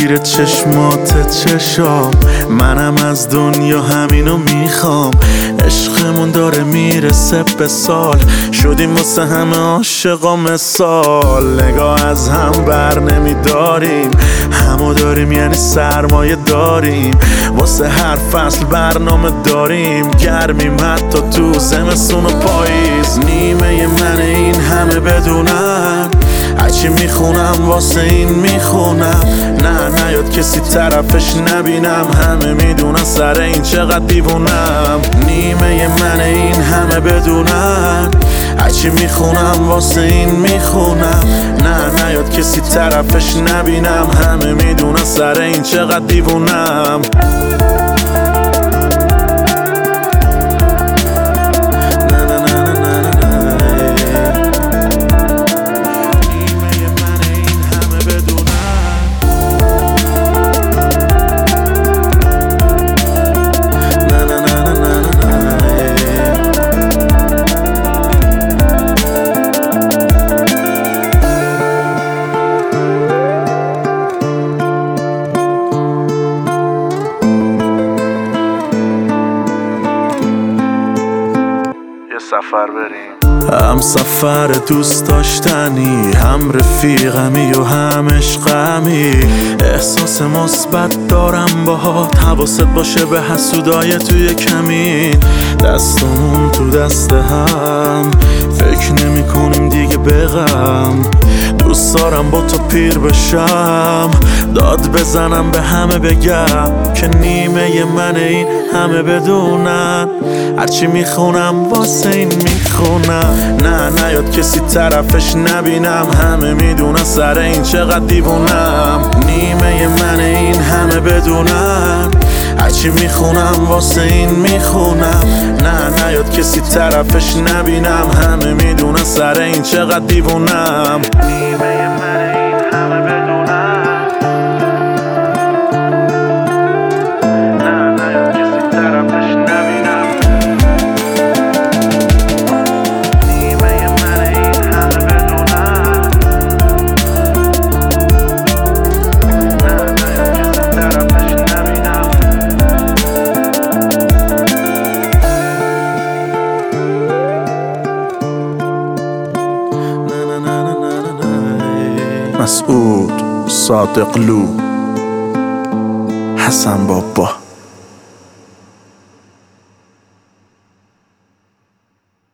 زیر چشمات چشام، منم از دنیا همینو میخوام. عشقمون داره میرسه به سال، شدیم واسه همه عاشقا مثال. نگاه از هم بر نمیداریم، همو داریم یعنی سرمایه داریم. واسه هر فصل برنامه داریم، گرمیم حتی تو زمستون و پاییز. نیمه من این همه بدونن، هرچی میخونم واسه این میخونم. نه نیاد کسی طرفش نبینم، همه میدونن سر این چقدر دیوونم. نیمه من این همه بدونن، هرچی میخونم واسه این میخونم. نه نیاد کسی طرفش نبینم، همه میدونن سر این چقدر دیوونم. سفر بریم، هم سفر دوست داشتنی، هم رفیقمی و هم عشقمی. احساس مثبت دارم باهات، حواست باشه به حسودای توی کمین. دستمون تو دست هم، فکر نمی کنیم دیگه به غم. دوست دارم با تو پیر بشم، داد بزنم به همه بگم که نیمه من این همه بدونن. هرچی میخونم واسه این میخونم. نه نیاد کسی طرفش نبینم، همه میدونن سر این چقدر دیوونم. نیمه من این همه بدونن، هرچی میخونم واسه این میخونم. نه نیاد کسی طرفش نبینم، همه میدونن سر این چقدر دیوونم. نیمه من این همه بدونن، نه نیاد کسی طرفش نبینم. نیمه من این همه بدونن، نه نیاد کسی طرفش نبینم. مسعود صادقلو، حسن بابا.